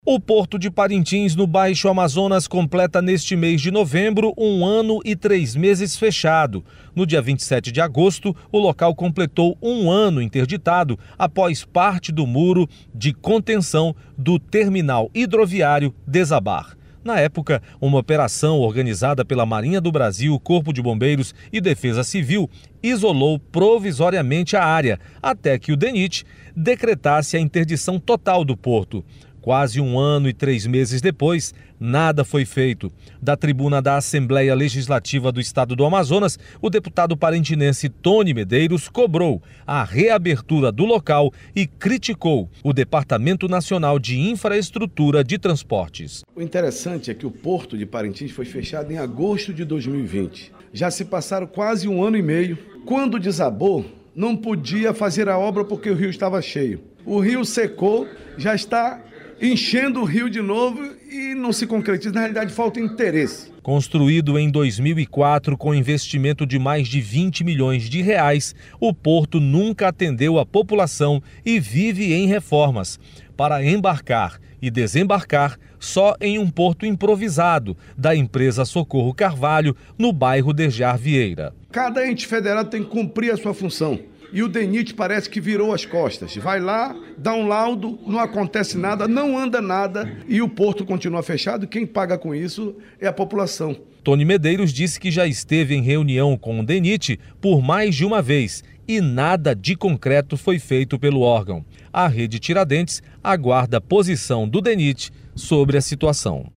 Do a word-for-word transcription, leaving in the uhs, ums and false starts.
O Porto de Parintins, no Baixo Amazonas, completa neste mês de novembro um ano e três meses fechado. No dia vinte e sete de agosto, o local completou um ano interditado após parte do muro de contenção do terminal hidroviário desabar. Na época, uma operação organizada pela Marinha do Brasil, Corpo de Bombeiros e Defesa Civil isolou provisoriamente a área, até que o DENIT decretasse a interdição total do porto. Quase um ano e três meses depois, nada foi feito. Da tribuna da Assembleia Legislativa do Estado do Amazonas, o deputado parintinense Tony Medeiros cobrou a reabertura do local e criticou o Departamento Nacional de Infraestrutura de Transportes. O interessante é que o Porto de Parintins foi fechado em agosto de dois mil e vinte. Já se passaram quase um ano e meio. Quando desabou, não podia fazer a obra porque o rio estava cheio. O rio secou, já está enchendo o rio de novo e não se concretiza. Na realidade, falta interesse. Construído em dois mil e quatro com investimento de mais de vinte milhões de reais, o porto nunca atendeu a população e vive em reformas. Para embarcar e desembarcar só em um porto improvisado da empresa Socorro Carvalho, no bairro Dejar Vieira. Cada ente federado tem que cumprir a sua função. E o DENIT parece que virou as costas. Vai lá, dá um laudo, não acontece nada, não anda nada e o porto continua fechado. Quem paga com isso é a população. Tony Medeiros disse que já esteve em reunião com o DENIT por mais de uma vez e nada de concreto foi feito pelo órgão. A Rede Tiradentes aguarda a posição do DENIT sobre a situação.